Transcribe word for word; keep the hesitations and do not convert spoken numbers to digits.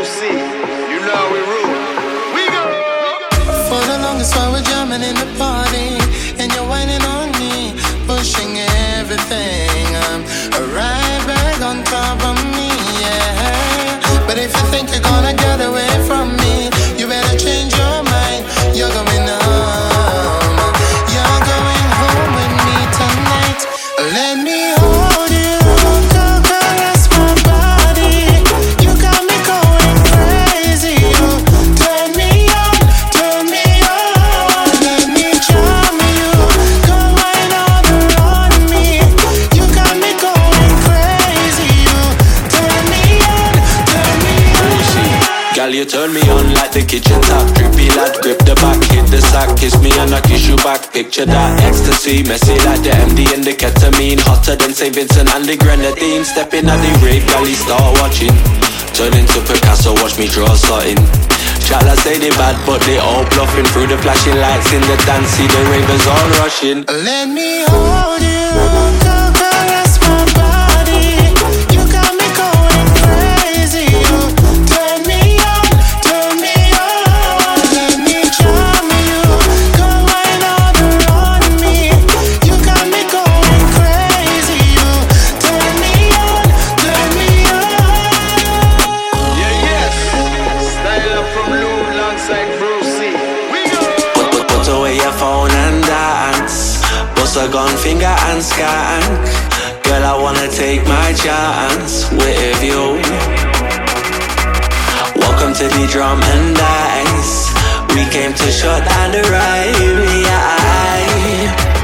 Bruce Lee. You know we rule. We go. For the longest while we're jamming in the party, and you're whining on me, pushing everything. I'm right back on top of me, yeah. But if you think you're gonna get away from me, you better change your mind. You're going home. You're going home with me tonight. Let me hold you, go caress my body. You got me going crazy. You turn me on, turn me on. Let me charm you, go right on around me. You got me going crazy. You turn me on, turn me on. Girl, you turn me on like the kitchen tap. Drippy lad, grip the back, hit the sack. Kiss me and I kiss you back. Picture that ecstasy, messy like the M D and the ketamine. Hotter than Saint Vincent and the grenadine. Stepping at the rave, girl, you start watching. Turn into Picasso, watch me draw something. Chatla say they bad, but they all bluffing. Through the flashing lights in the dance, see the ravers all rushing. Let me hold you, go caress my body. You got me going crazy. You turn me on, turn me on. Let me charm you, go right on around me. You got me going crazy. You turn me on, turn me on. Yeah, yes. Style up from Lou alongside Bruce Lee. We go. Put, put, put away your phone and dance. Bust a gun finger and skank. Girl, I wanna take my chance with you. Welcome to the drum and dice. We came to shut down the rave, yeah.